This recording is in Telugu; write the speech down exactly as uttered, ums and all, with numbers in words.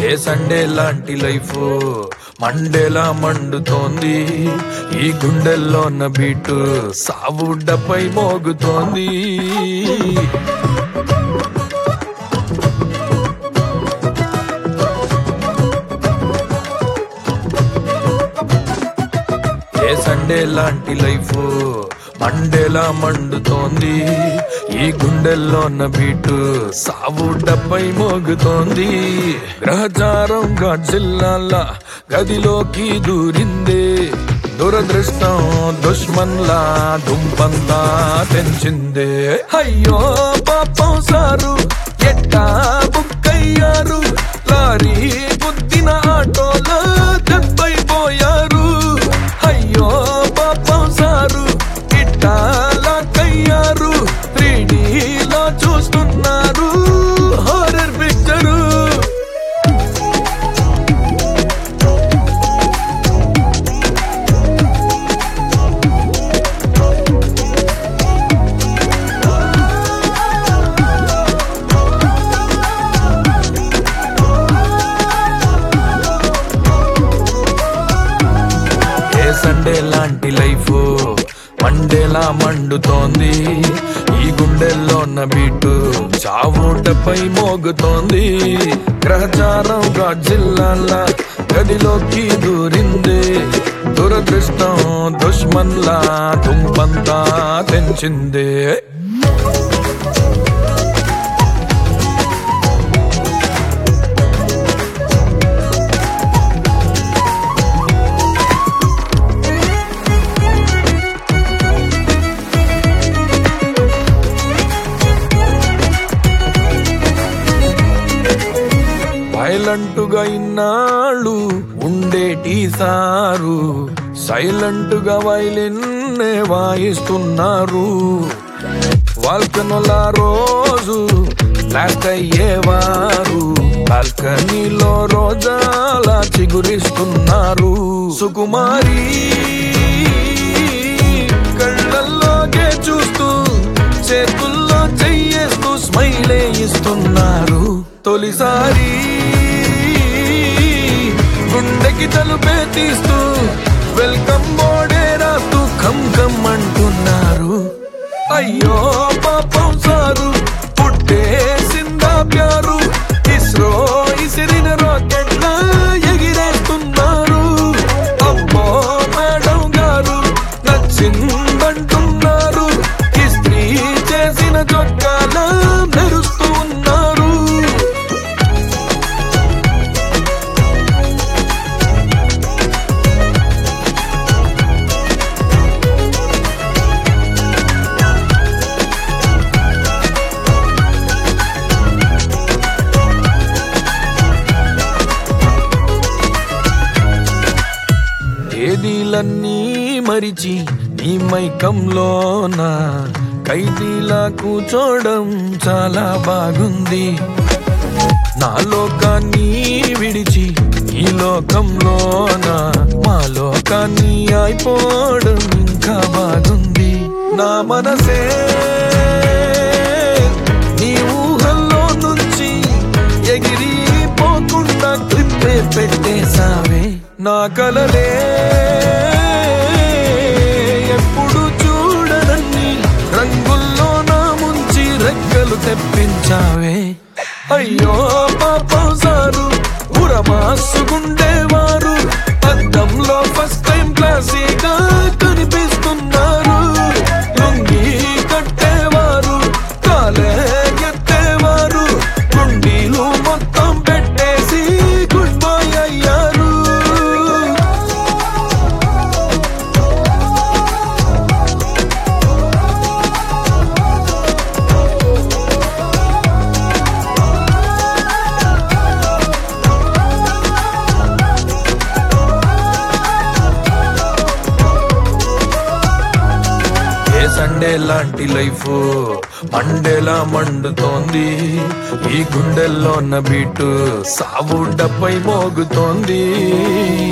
ఏ సండే లాంటి లైఫ్ మండేలా మండుతోంది. ఈ గుండెల్లోన్న బీటు సావుడ్డపై మోగుతోంది. ఏ సండే లాంటి లైఫ్ మండేలా మండుతోంది. ఈ గుండెల్లోన్న బీటు సావుడ్డపై మోగుతోంది. గ్రహచారం గాడ్జిల్లాల గదిలోకి దూరిందే. దురదృష్టం దుష్మన్లా దుంపంతా తెంచిందే. అయ్యో పాపం సారు ఎట్టా బుక్కయ్యారు. లారీ గుద్దిన ఆటోలో దెబ్బైపోయారు. అయ్యో పాపం సారు ఇట్టా లాక్కయ్యారు. త్రీడీలో చూస్తున్నారు హారర్ పిక్చరు. సండే లాంటి లైఫ్ మండేలా మండుతోంది. ఈ గుండెల్లోన్న బీటు చావుటపై మోగుతోంది. గ్రహచారం గాడ్జిల్లాల గదిలోకి దూరింది. దురదృష్టం దుష్మన్లా దుంపంతా తెంచిందే. సైలెంటుగా ఇన్నాళ్ళు ఉండేటి సారు సైలెంటుగా వైలిన్నే వాయిస్తున్నారు. వాల్కనోలా రోజు బ్లాక్ అయ్యేవారు. బాల్కనీలో రోజాలా చిగురిస్తున్నారు. సుకుమారి కళ్ళల్లోకే చూస్తూ చేతుల్లో చెయ్యేస్తూ స్మైలే ఇస్తున్నారు. తొలిసారి గుండెకి తలుపే తీస్తూ వెల్కమ్ బోర్డే రాస్తూ కమ్ కమ్ అంటున్నారు. అయ్యో పాపం సారు పుట్టేసిందా ప్యారు. ఇస్రో ఇసిరిన రాకెట్ల ఎగిరేస్తున్నారు. అబ్బో మేడం గారు నచ్చిందంటున్నారు. ఇస్త్రీ చేసిన చొక్కాల మెరుస్తూ ఉన్నారు. తేదీలన్నీ మరిచి నీ మైకంలోన ఖైదీలా కూర్చోవడం చాలా బాగుంది. నా లోకాన్ని విడిచి ఈ లోకంలోన మా లోకాన్ని అయిపోవడం ఇంకా బాగుంది. నా మనసే నీ ఊహల్లో నుంచి ఎగిరిపోకుండా క్లిప్పే పెట్టేసావే. నా కలలే ఎప్పుడు చూడనన్ని రంగుల్లో నా ముంచి రెక్కలు తెప్పించావే. అయ్యో పాపం సారు ఉరమాసుకుండేవారు. అద్దంలో ఫస్ట్ టైం క్లాసీగా కనిపిస్తున్నారు. లొంగి కట్టేవారు కాలే ఎత్తేవారు. గుండీలు మొత్తం పెట్టేసి గుడ్ బాయ్ అయ్యారు. సండే లాంటి లైఫ్ మండేలా మండుతోంది. ఈ గుండెల్లోన్న బీటు సావుడ్డపై మోగుతోంది.